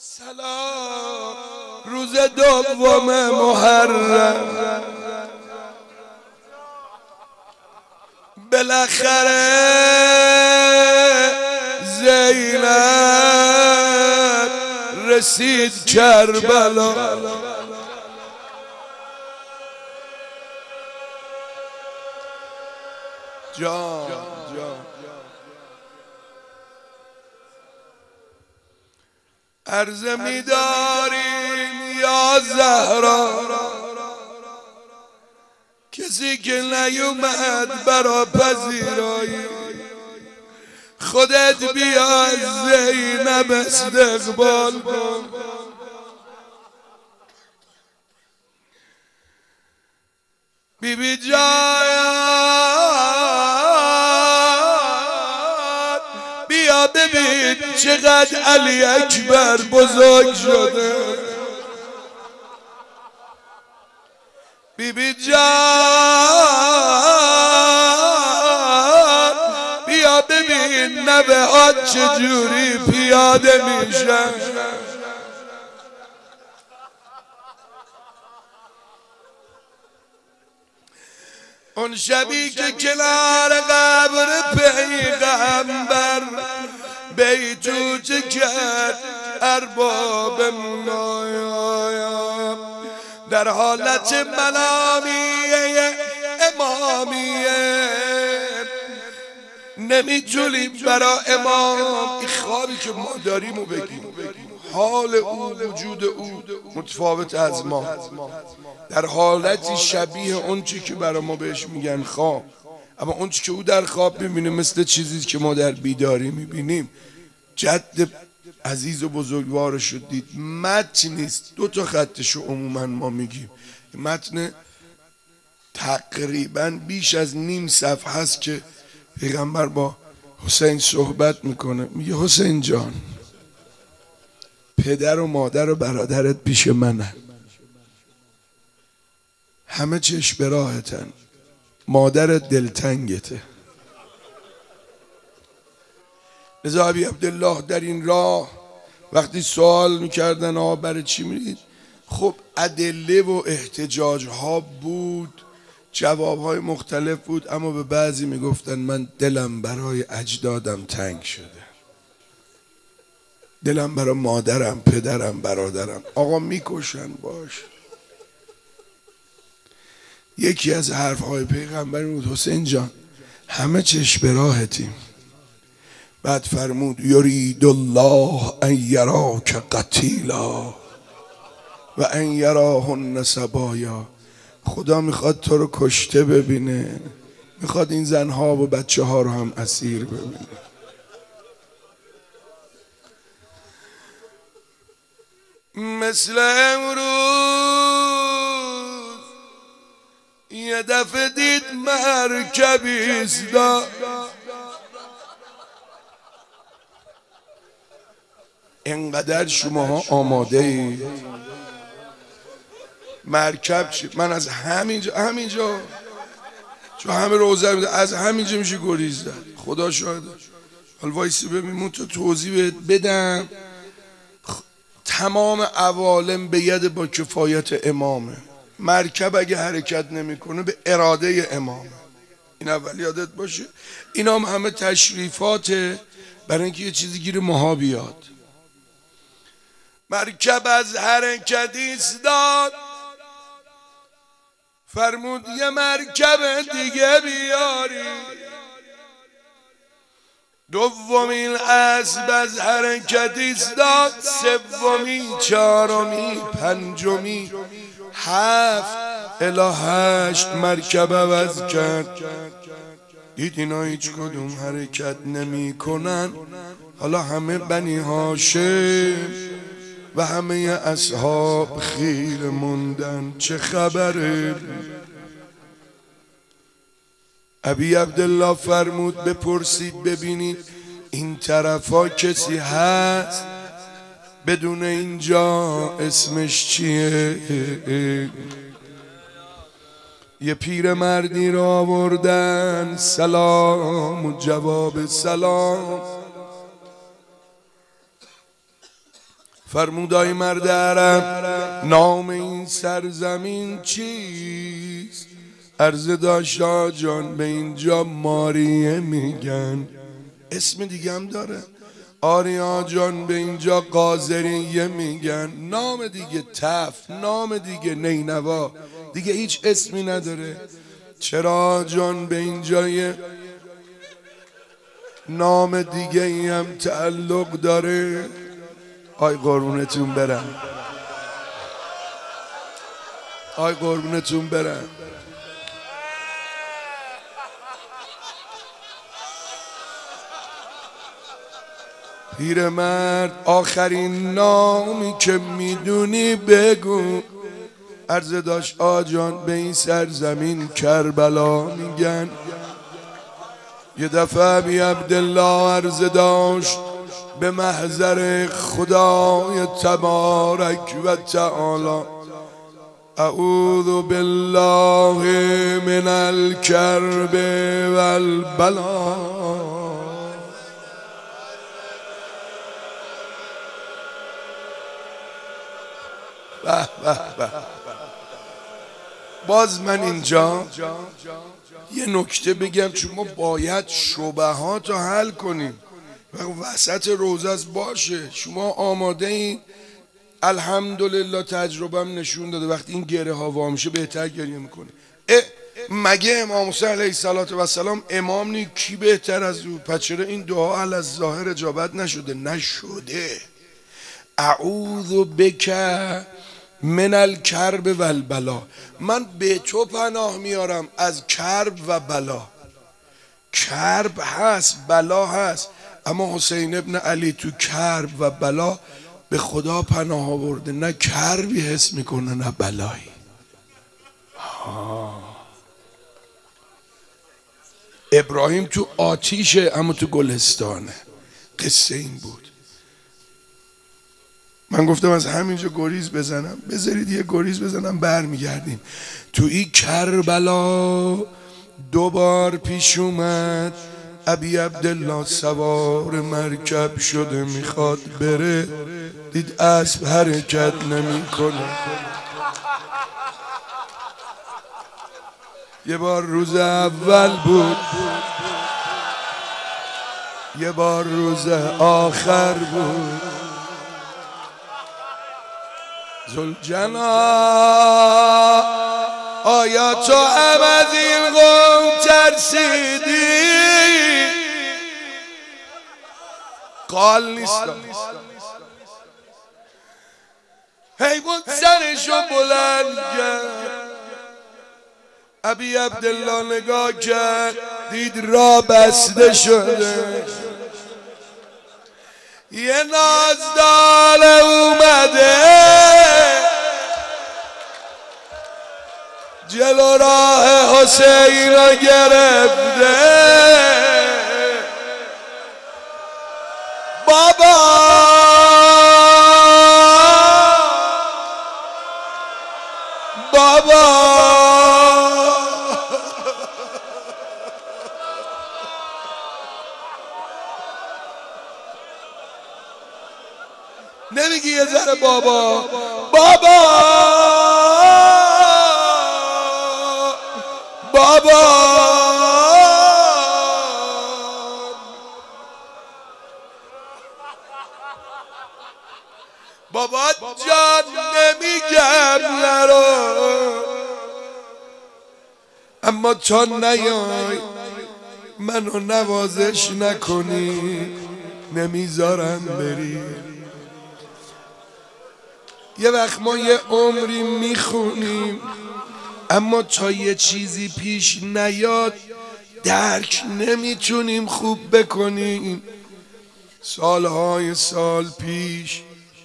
سلام روز دوم محرم بالاخره زینب رسید کربلا. جان عرض می‌داریم یا زهرا، کسی که نیومد برا پذیرایی، خودت بیا از زینب استقبال کن. بیبی جان بیا ببین چقدر علی اکبر بزرگ شده. بیبی جان بیا ببین نوه ها چجوری پیاده میشن. اون شبی که کنار قبر پیغمبر بیتوته کرد ارباب منایا، در حالت ملامیه امامیه، نمیتونیم برا امام این خوابی که ما داریمو بگیم. حال او وجود او متفاوت از ما، در حالتی شبیه اون چی که برا ما بهش میگن خواب، اما اون چی که او در خواب میبینه مثل چیزی که ما در بیداری میبینیم. جد عزیز و بزرگوارش رو دید. متن نیست، 2 خطشو عموما ما میگیم. متن تقریبا بیش از نیم صفحه هست که پیغمبر با حسین صحبت میکنه. میگه حسین جان، پدر و مادر و برادرت پیش منن، همه چشم به راهتن، مادرت دلتنگته. لذا ابی عبدالله در این راه وقتی سوال میکردن برای چی میرید، خب ادله و احتجاج ها بود، جواب های مختلف بود، اما به بعضی میگفتن من دلم برای اجدادم تنگ شده، دلم برای مادرم، پدرم، برادرم. آقا میکشن باش. یکی از حرف های پیغمبر بود حسین جان همه چشم به راهتیم. بعد فرمود یرید الله ان یراک قتیلا و ان یراهن سبایا. خدا میخواد تو رو کشته ببینه، میخواد این زنها و بچه ها رو هم اسیر ببینه. مثل امروز یه دفعه دید مرکبی ایستاد، انقدر شماها آماده ای مرکب چی؟ من از همینجا چون همه روزه میده، از همینجا میشه گریز داد. خدا شاهده. حالا وایسی ببین تو توضیح بدم. تمام عوالم به ید با کفایت امامه. مرکب اگه حرکت نمیکنه به اراده امامه. این اول یادت باشه. اینا هم همه تشریفاته برای اینکه یه چیزی گیر ماها بیاد. مرکب از حرکت ایستاد، فرمود یه مرکب دیگه بیاری. دومین اسب از حرکت ایستاد، سومی، چهارمی، پنجمی، 7 الی 8 مرکب عوض کرد. دید اینا هیچ کدوم حرکت نمی کنن. حالا همه بنی هاشم و همه اصحاب خیره موندن. چه خبره؟ ابی عبدالله فرمود بپرسید ببینید این طرفا کسی هست بدون اینجا اسمش چیه؟ یه پیر مردی رو آوردن، سلام و جواب سلام. فرمودای مرد عرب نام این سرزمین چیست؟ عرض داشت آقا جان به اینجا ماریه میگن. اسم دیگه هم داره، آریا جان به اینجا قاذریه میگن. نام دیگه تف، نام دیگه نینوا، دیگه هیچ اسمی نداره. چرا جان به اینجا یه نام دیگه ای هم تعلق داره؟ آی قربونتون برم، آی قربونتون برم. پیرمرد آخرین نامی که میدونی بگو. عرض داشت آجان به این سرزمین کربلا میگن. یه دفعه بی عبدالله عرض داشت به محضر خدای تبارک و تعالی اعوذ بالله من الکرب والبلا. به به به. باز من اینجا یه نکته بگم، چون ما باید شبهات رو حل کنیم. وسط روزه است باشه، شما آماده این؟ الحمدلله تجربهم نشون داده وقتی این گره ها وا میشه بهتر گریه میکنه. مگه امام حسین علیه السلام امام نی؟ کی بهتر از او؟ پس چرا این دعا علی الظاهر اجابت نشده؟ نشده. اعوذ بک من الکرب و البلا، من به تو پناه میارم از کرب و بلا. کرب هست، بلا هست، اما حسین ابن علی تو کرب و بلا به خدا پناه آورده. نه کربی حس میکنه نه بلایی. ابراهیم تو آتیشه اما تو گلستانه. قصه این بود. من گفتم از همینجا گریز بزنم، بذارید یه گریز بزنم برمیگردیم. تو این کربلا دوبار پیش اومد ابی عبدالله سوار مرکب شده میخواد بره، دید اسب حرکت نمیکنه. یه بار روز اول بود، یه بار روز آخر بود. زلجنا آیا تو هم از این قوم ترسیدی؟ قال نیستم. حیوان سرشو بلند کرد، ابی عبدالله نگاه کرد، دید را بسته شده. یه نازدال اومده جلو راه حسین را گرفته. بابا بابا نمیگی یه ذره بابا بابا بابا بابا جان نمیگم نرو، اما تا نیای منو نوازش نکنی نمیذارم بری. یه وقت ما یه عمری میخونیم اما تا یه چیزی پیش نیاد درک نمیتونیم خوب بکنیم. سالهای سال پیش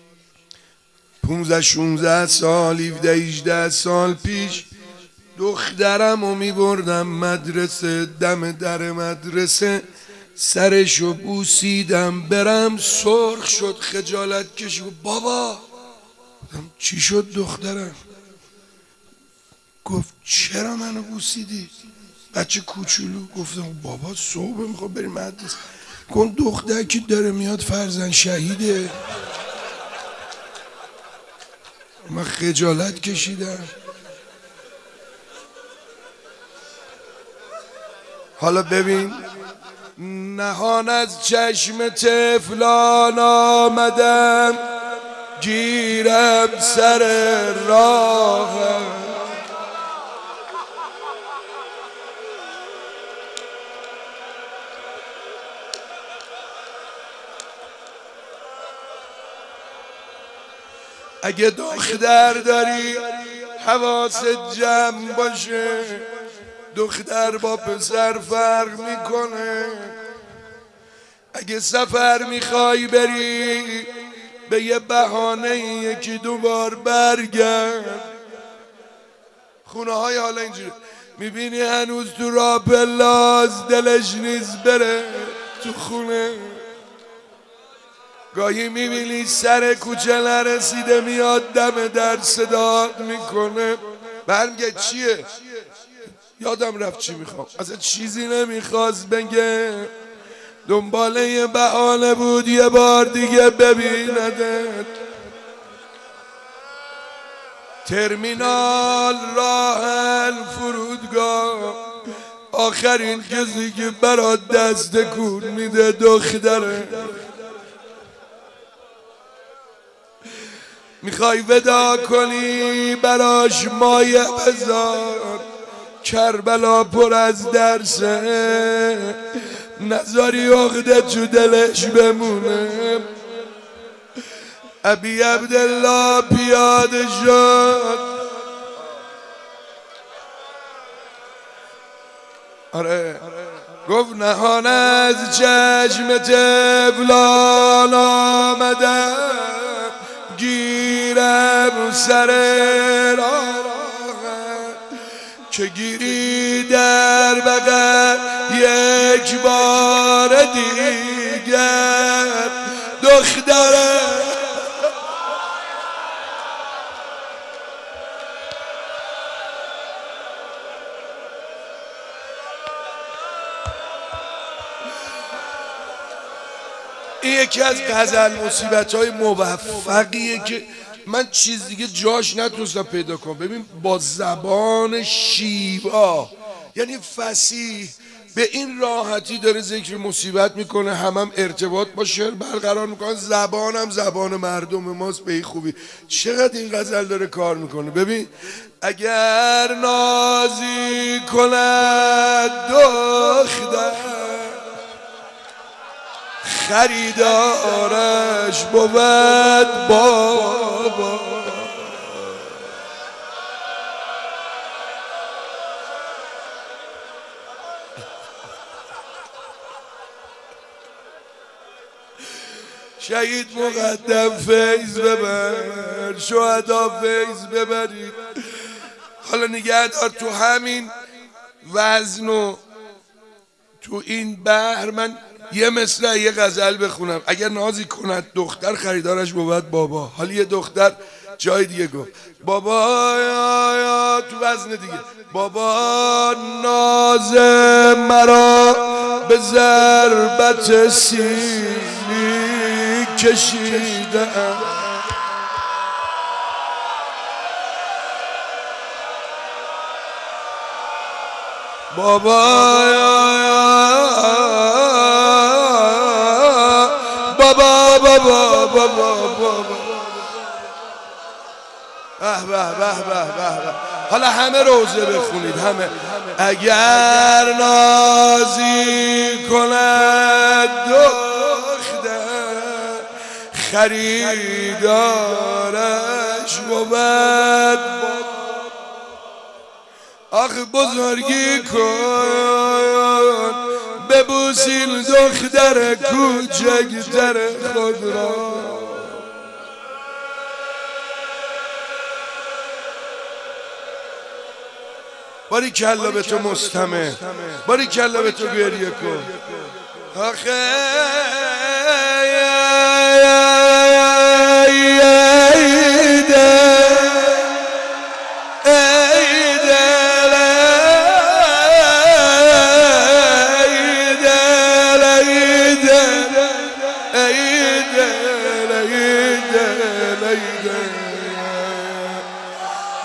15 16 سال 17 18 سال پیش دخترم رو میبردم مدرسه، دم در مدرسه سرشو بوسیدم، برم سرخ شد خجالت کشید. بابا چی شد دخترم؟ گفت چرا منو بوسیدی؟ بچه کوچولو. گفتم بابا صبح میخواد بریم مدرسه. گفت دختر که داره میاد فرزند شهیده. من خجالت کشیدم. حالا ببین، نهان از چشم طفلان آمدم، گیرم سر راه. اگه دختر داری حواست جمع باشه، دختر با پسر فرق میکنه. اگه سفر میخوای بری به یه بهانه یکی دوبار برگرد. خونه های حالا اینجوری میبینی هنوز تو راه پلاس دلش نیست بره تو خونه. گاهی میبینی سر کوچه نرسیده میاد دم در صدا میکنه. برمیگه چیه؟ یادم رفت چی میخوام. اصلا چیزی نمیخواست بگه، دنباله یه بهانه بود یه بار دیگه ببیندت. ترمینال، راهن، فرودگاه، آخرین کسی که برات دست کون میده دختره. میخوای ودا کنی براش مایه بذار، کربلا پر از درسه، نذاری عقده تو دلش بمونه. ابی عبدالله پیاده شد. آره گفت نهان از چشم طفلان آمدم، گیرم سر راه. که گیری در بغل یک بار دیگر دختره. این یکی از غزل مصیبت‌های موفقیه که من چیز دیگه جاش نتونستم پیدا کنم. ببین با زبان شیوا، یعنی فصیح، به این راحتی داره ذکر مصیبت میکنه، هم ارتباط با شعر برقرار میکنه. زبانم زبان مردم ماست به این خوبی. چقدر این غزل داره کار میکنه. ببین اگر نازی کند دختر، خریدارش بود بابا. شهید مقدم فیض ببر، شهدا فیض ببرید. حالا نگه دار تو همین وزن و تو این بحر من یه مثل یه غزل بخونم. اگر نازی کند دختر، خریدارش بود بابا. حالا یه دختر جای دیگه گفت بابا، یا تو وزن دیگه، بابا ناز مرا به ضربت سیلی کشیدم. بابا بابا بابا بابا. به به به به. حالا همه روزه بخونید، همه. اگر نازی کند دختر، خریدارش بود. آخ بزرگی کن، ببوسین دختر کوچکتر خود را. باری کلا به تو مستمع، باری کلا به تو گریه کن. آخه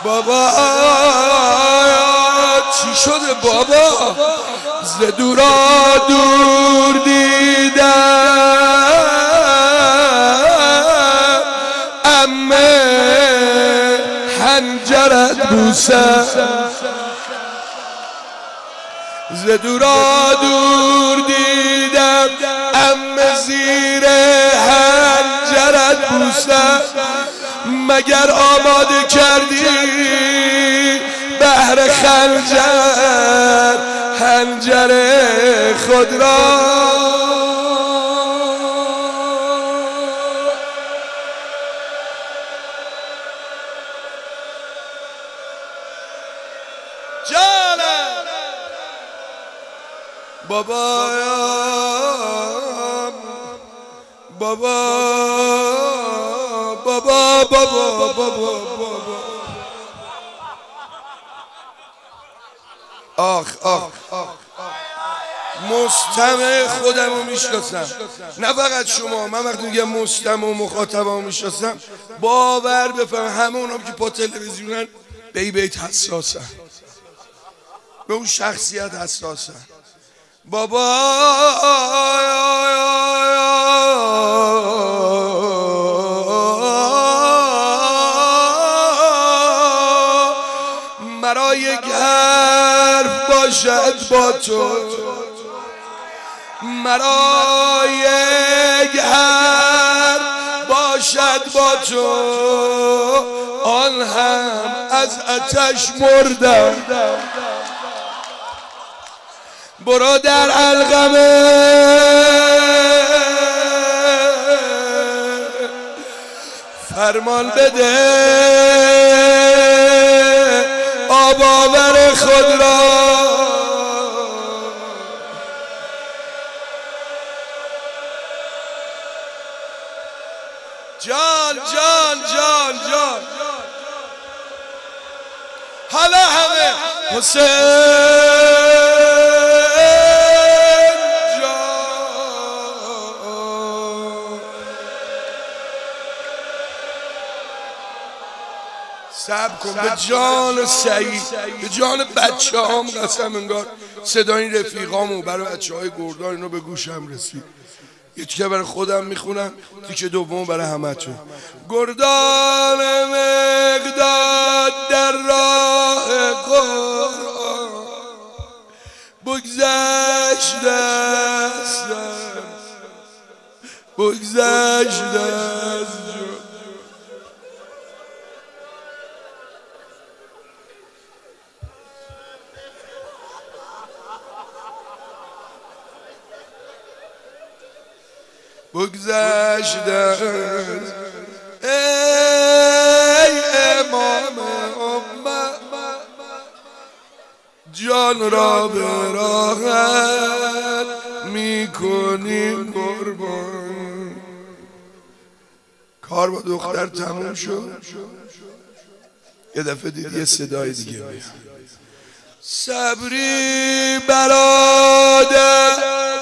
بابا چی شده بابا؟ ز دورا دور دیدم عمه حنجرت بوسه، ز دورا دور دیدم عمه زیر حنجرت بوسه، مگر آماده کردی بهر خنجر حنجر خود را؟ جانم بابا بابا بابا بابا بابا آخ آخ مستمع خودمو میشناسم، نه فقط شما. من وقتی میگم مستمع و مخاطبمو میشناسم باور بفهم همه اونام که با تلویزیونن به این بیت حساسن، به اون شخصیت حساسن. بابا مرا یک حرف باشد با تو، مرا یک حرف باشد با تو، آن هم از آتش مردم. برو در القمه فرمان بده آب آور خود را. جان جان جان جان حالا همه حسین صبر کن، به جان سعید، به جان بچه هام قسم، انگار صدای این رفیقامو برای بچه های گردان اینو به گوشم رسید. یه تیکه برای خودم میخونم، تیکه دوم برای همه تو. گردان مقداد در راه قرآن بگذشت دستم، بگذشت دستم. بگذشته ای امام امت جان را به راحت میکنیم قربان. کار با دختر تموم شد، یه دفعه دید یه صدای دیگه میاد. صبری برادر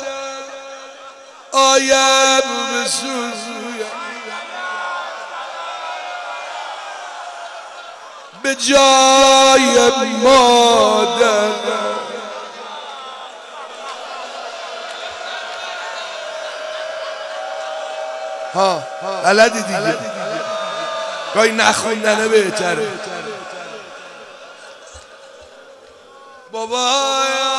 آیم بسوزویم به جای مادر. ها بلدی دیگه، گاهی نخوندنه بهتره. بابا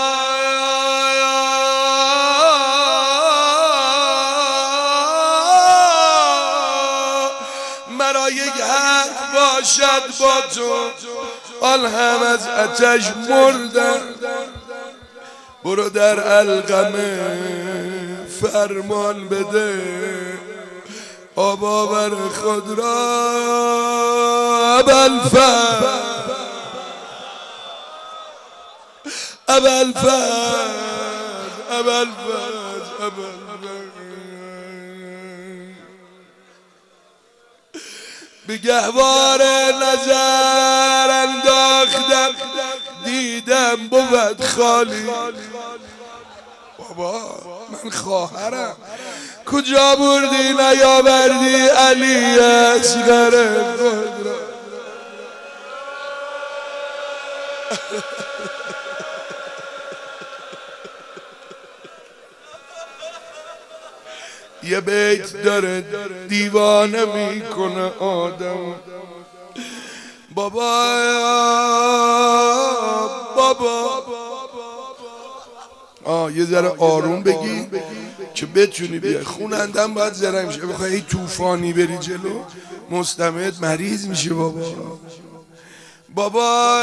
مرا یک حرف باشد با تو، آن هم از آتش مردم. برو در القمه فرمان بده آب آور خود را. ابوالفضل ابوالفضل ابوالفضل به گهوار نظر انداختم دیدم بود خالی. بابا من خواهرم، کجا بردی نیاوردی علی اصغر خود را؟ یه بیت داره دیوانه میکنه آدم. بابا یه ذره آروم بگی که بتونی بیای. خونندم باید زرنگ میشه. بخوای طوفانی بری جلو مستمد مریض میشه. بابا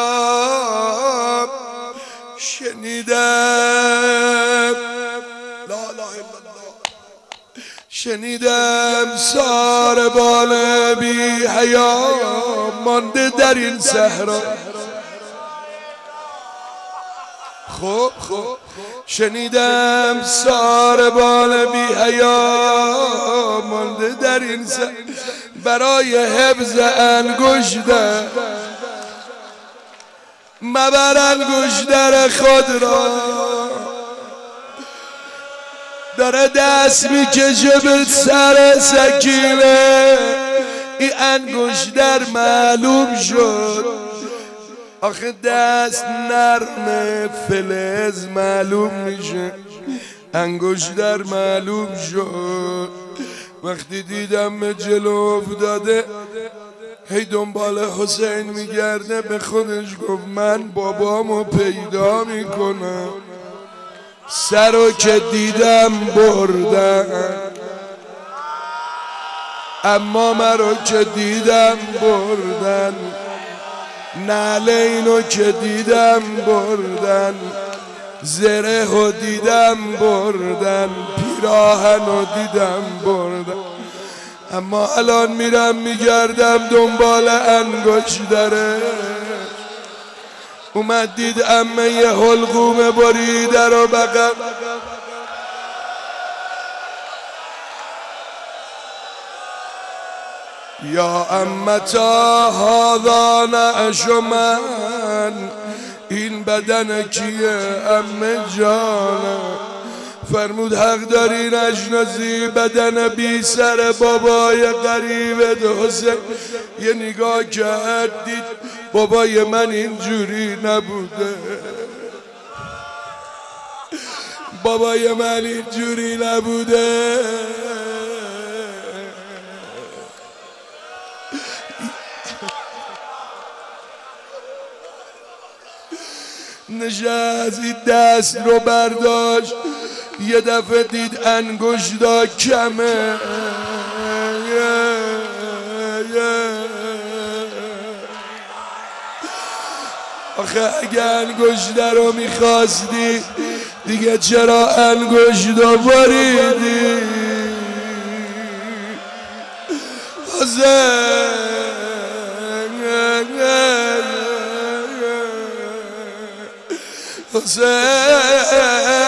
شنیدم شنیدم ساربان بی حیا مانده در این صحرا. خب شنیدم ساربان بی حیا مانده در این صحرا برای حفظ انگشتر. مبر انگشتر خود را داره دست میکشه به سر سکینه. این انگشتر معلوم شد آخه دست نرمه فلز معلوم میشه. انگشتر معلوم شد وقتی دیدم به جلو افتاده هی دنبال حسین میگرده. به خودش گفت من بابامو پیدا میکنم. سرو که دیدم بردن اما مرا که دیدم بردن. نعلینو که دیدم بردن. زرهو دیدم بردن. پیراهنو دیدم بردن. اما الان میرم میگردم دنبال انگشتره. اومد دید امه یه حلقوم بریده رو بغل. یا امتا هذا نعش من. این بدن کیه امه جانه؟ فرمود حق داری نشناسی بدن بی سر بابای غریبت حسین. یه نگاه کرد دید بابای من اینجوری نبوده. بابای من اینجوری نبوده. نشست دست رو برداشت یه دفعه دید انگشتا کمه. آخه اگه انگشتا رو میخواستی دیگه چرا انگشتا بریدی؟ حسین